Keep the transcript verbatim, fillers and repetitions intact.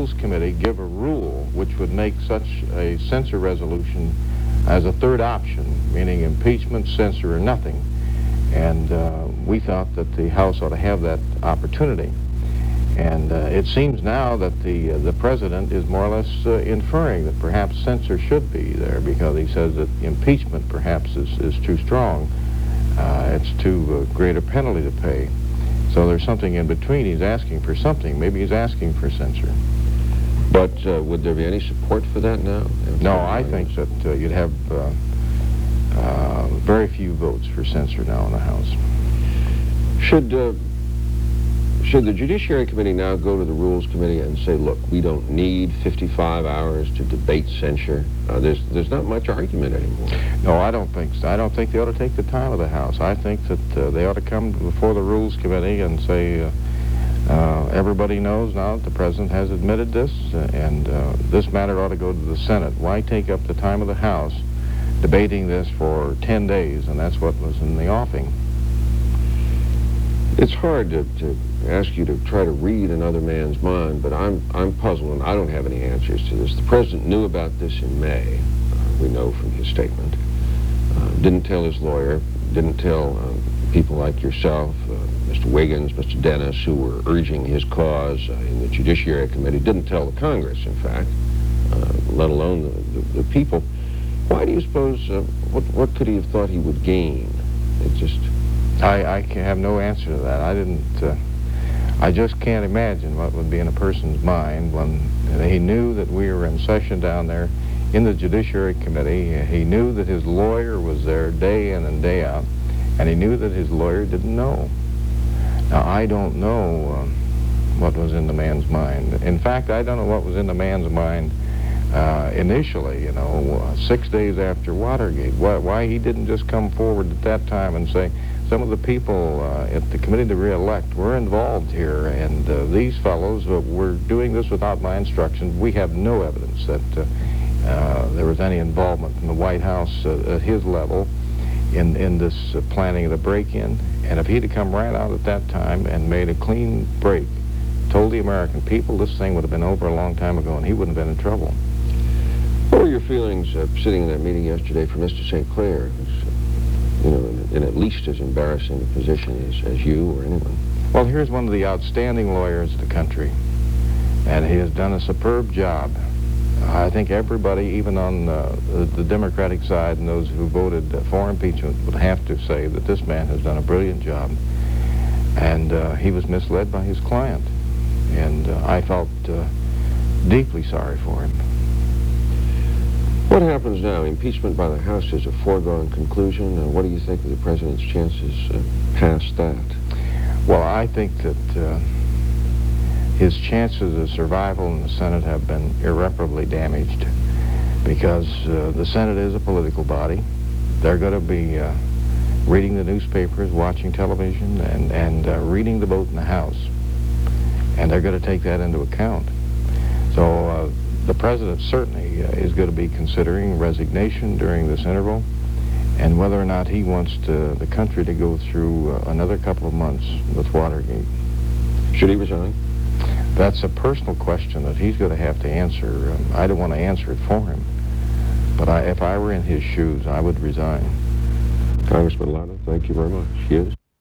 Rules Committee give a rule which would make such a censure resolution as a third option, meaning impeachment, censure, or nothing. And uh, we thought that the House ought to have that opportunity. And uh, it seems now that the uh, the president is more or less uh, inferring that perhaps censure should be there, because he says that impeachment perhaps is, is too strong. Uh, it's too uh, great a penalty to pay. So there's something in between. He's asking for something. Maybe he's asking for censure. But uh, would there be any support for that now? No, I think that uh, you'd have uh, uh, very few votes for censure now in the House. Should uh, should the Judiciary Committee now go to the Rules Committee and say, look, we don't need fifty-five hours to debate censure? Uh, there's there's not much argument anymore. No, I don't think so. I don't think they ought to take the time of the House. I think that uh, they ought to come before the Rules Committee and say, uh, uh, everybody knows now that the President has admitted this, uh, and uh, this matter ought to go to the Senate. Why take up the time of the House debating this for ten days? And that's what was in the offing. It's hard to, to ask you to try to read another man's mind, but I'm, I'm puzzled, and I don't have any answers to this. The President knew about this in May, uh, we know from his statement. Uh, didn't tell his lawyer, didn't tell uh, people like yourself, uh, Mister Wiggins, Mister Dennis, who were urging his cause uh, in the Judiciary Committee, didn't tell the Congress, in fact, uh, let alone the, the, the people. Why do you suppose, uh, what, what could he have thought he would gain? It just... I, I can have no answer to that. I didn't, uh, I just can't imagine what would be in a person's mind when he knew that we were in session down there in the Judiciary Committee. He knew that his lawyer was there day in and day out, and he knew that his lawyer didn't know. Now, I don't know um, what was in the man's mind. In fact, I don't know what was in the man's mind uh, initially, you know, uh, six days after Watergate. Why, why he didn't just come forward at that time and say, some of the people uh, at the Committee to Re-elect were involved here, and uh, these fellows uh, were doing this without my instructions. We have no evidence that uh, uh, there was any involvement from the White House uh, at his level in, in this uh, planning of the break-in. And if he'd have come right out at that time and made a clean break, told the American people, this thing would have been over a long time ago, and he wouldn't have been in trouble. What were your feelings uh, sitting in that meeting yesterday for Mister Saint Clair, who's, uh, you know, in, in at least as embarrassing a position as, as you or anyone? Well, here's one of the outstanding lawyers of the country, and he has done a superb job. I think everybody, even on uh, the, the Democratic side and those who voted uh, for impeachment, would have to say that this man has done a brilliant job. And uh, he was misled by his client, and uh, I felt uh, deeply sorry for him. What happens now? Impeachment by the House is a foregone conclusion. Uh, what do you think of the President's chances uh, past that? Well, I think that uh, his chances of survival in the Senate have been irreparably damaged, because uh, the Senate is a political body. They're going to be uh, reading the newspapers, watching television, and, and uh, reading the vote in the House. And they're going to take that into account. So uh, the President certainly uh, is going to be considering resignation during this interval, and whether or not he wants to, the country to go through uh, another couple of months with Watergate. Should he resign? That's a personal question that he's going to have to answer. Um, I don't want to answer it for him, but I, if I were in his shoes, I would resign. Congressman Lada, thank you very much. Yes.